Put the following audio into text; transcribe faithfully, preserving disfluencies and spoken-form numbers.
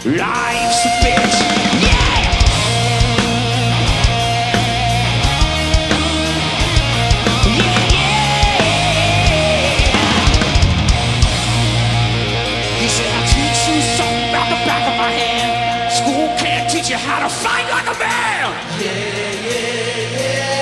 Life's a bitch. Yeah! Yeah, yeah! He said, I'll teach you something about the back of my hand. School can't teach you how to fight like a man. Yeah, yeah, yeah.